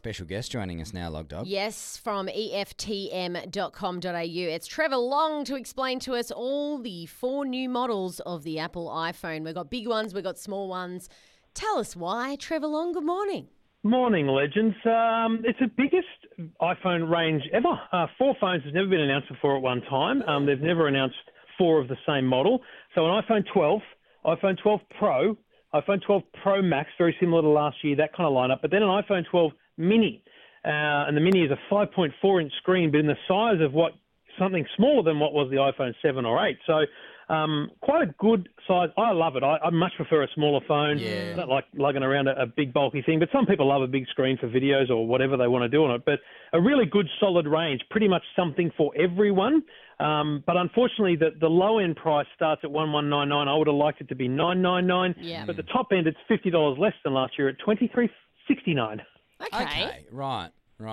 special guest joining us now, Log Dog. Yes, from EFTM.com.au. It's Trevor Long to explain to us all the 4 new models of the Apple iPhone. We've got big ones, we've got small ones. Tell us why, Trevor Long. Good morning. Morning, legends. It's the biggest iPhone range ever. 4 phones has never been announced before at one time. They've never announced 4 of the same model. So an iPhone 12, iPhone 12 Pro, iPhone 12 Pro Max, very similar to last year, that kind of lineup. But then an iPhone 12 Mini. And the Mini is a 5.4-inch screen, but in the size of something smaller than what was the iPhone 7 or 8. So quite a good size. I love it. I much prefer a smaller phone. Yeah. I don't like lugging around a big bulky thing, but some people love a big screen for videos or whatever they want to do on it. But a really good solid range, pretty much something for everyone. But unfortunately, the low-end price starts at $1,199. I would have liked it to be $999. Yeah. But the top end, it's $50 less than last year at $2,369. Okay. Right.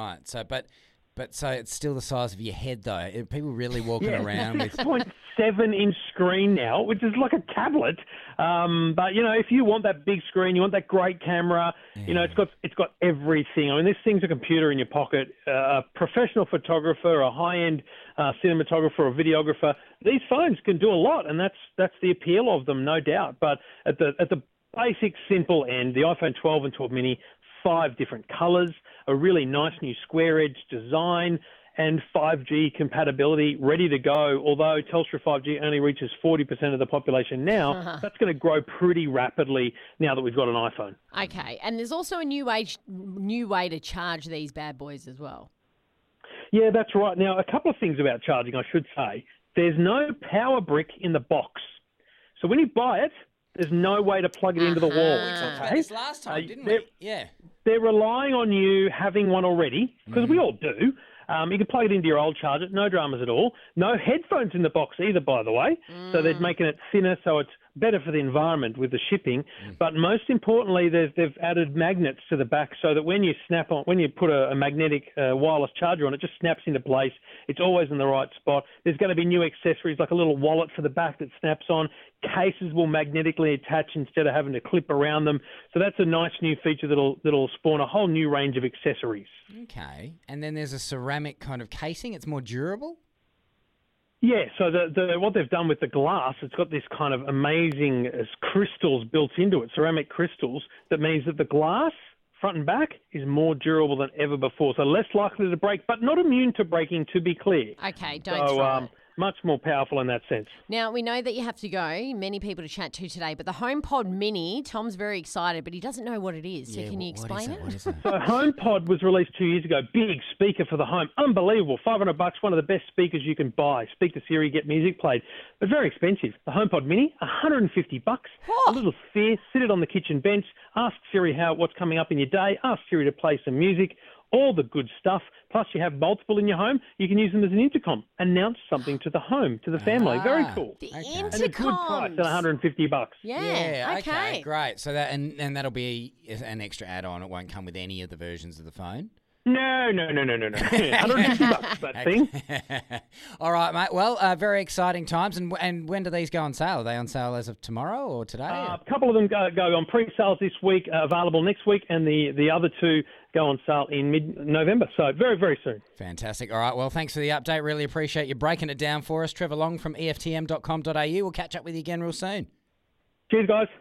So it's still the size of your head, though. People really walking around with 6.7-inch screen now, which is like a tablet. But if you want that big screen, you want that great camera. It's got everything. I mean, this thing's a computer in your pocket. A professional photographer, a high-end cinematographer or videographer, these phones can do a lot, and that's the appeal of them, no doubt. But at the basic, simple end, the iPhone 12 and 12 Mini, 5 different colours, a really nice new square edge design, and 5G compatibility ready to go. Although Telstra 5G only reaches 40% of the population now, that's going to grow pretty rapidly now that we've got an iPhone. Okay, and there's also a new way to charge these bad boys as well. Yeah, that's right. Now, a couple of things about charging, I should say. There's no power brick in the box. So when you buy it, there's no way to plug it into the wall. We talked about this last time, didn't we? Yeah. They're relying on you having one already, because we all do. You can plug it into your old charger, no dramas at all. No headphones in the box either, by the way. So they're making it thinner, so it's better for the environment with the shipping. But most importantly, they've added magnets to the back so that when you put a magnetic wireless charger on, it just snaps into place. It's always in the right spot. There's going to be new accessories like a little wallet for the back that snaps on. Cases will magnetically attach instead of having to clip around them. So that's a nice new feature that'll spawn a whole new range of accessories. Okay. And then there's a ceramic kind of casing. It's more durable? Yeah, so what they've done with the glass, it's got this kind of amazing crystals built into it, ceramic crystals, that means that the glass, front and back, is more durable than ever before. So less likely to break, but not immune to breaking, to be clear. Okay, don't throw it. Much more powerful in that sense. Now, we know that you have to go. Many people to chat to today, but the HomePod Mini, Tom's very excited, but he doesn't know what it is. So can you explain it? What is it? So HomePod was released 2 years ago. Big speaker for the home. Unbelievable. $500, one of the best speakers you can buy. Speak to Siri, get music played. But very expensive. The HomePod Mini, $150. A little sphere. Sit it on the kitchen bench. Ask Siri what's coming up in your day. Ask Siri to play some music. All the good stuff. Plus, you have multiple in your home. You can use them as an intercom. Announce something to the home, to the family. Very cool. The And a good price at $150. Yeah, okay. Great. So that and that'll be an extra add-on. It won't come with any of the versions of the phone. No. $150 that thing. All right, mate. Well, very exciting times. And when do these go on sale? Are they on sale as of tomorrow or today? A couple of them go on pre-sales this week, available next week, and the other 2 go on sale in mid-November. So very, very soon. Fantastic. All right. Well, thanks for the update. Really appreciate you breaking it down for us. Trevor Long from EFTM.com.au. We'll catch up with you again real soon. Cheers, guys.